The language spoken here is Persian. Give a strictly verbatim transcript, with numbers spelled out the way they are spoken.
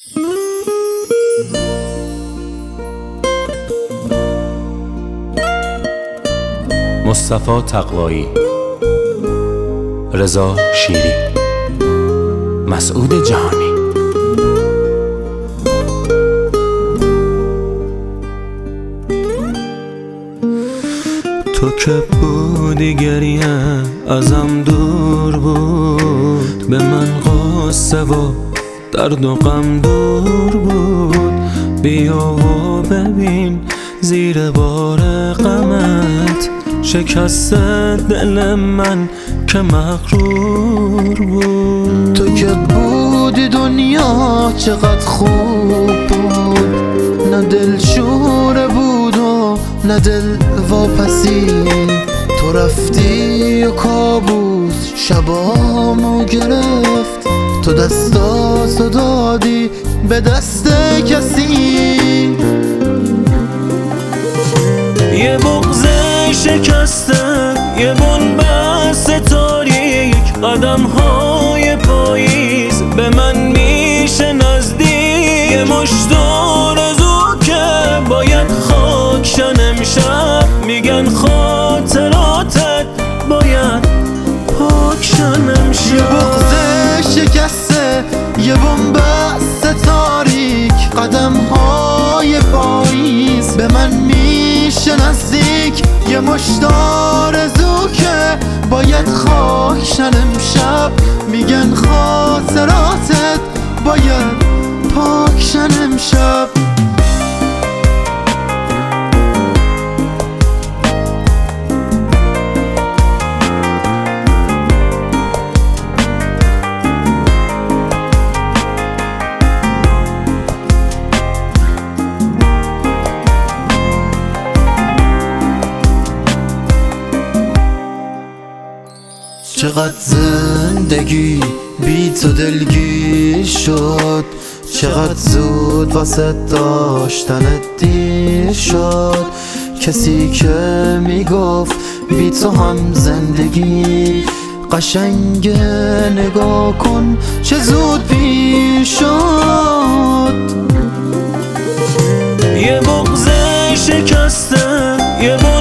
مصطفی تقوایی، رضا شیری، مسعود جهانی. تو که بودی گریه ازم دور بود، به من قصه و درد و غم دور بود. بیا و ببین زیر بار غمت شکست دل من که مغرور بود. تو که بودی دنیا چقدر خوب بود، نه دل شوره بود و نه دل واپسی. تو رفتی و کابوس شبامو گرفت، تو دستاتو دادی به دست کسی. یه بغض شکسته، یه بنبست تاریک، قدم های پاییز به من میشه نزدیک. یه مشت آرزو که باید خاک شن امشب، میگن خاطراتت باید پاک شن امشب. یه بغض شکسته، یه بنبست تاریک، قدم های پاییز به من میشه نزدیک. یه مشت آرزو که باید خاک شن امشب، میگن خاطراتت باید پاک شن امشب. چقدر زندگی بی تو دلگیر شد، چقدر زود واسه داشتنت دیر شد. کسی که میگفت بی تو هم زندگی قشنگه، نگاه کن چه زود پیش شد. یه بغض شکسته، یه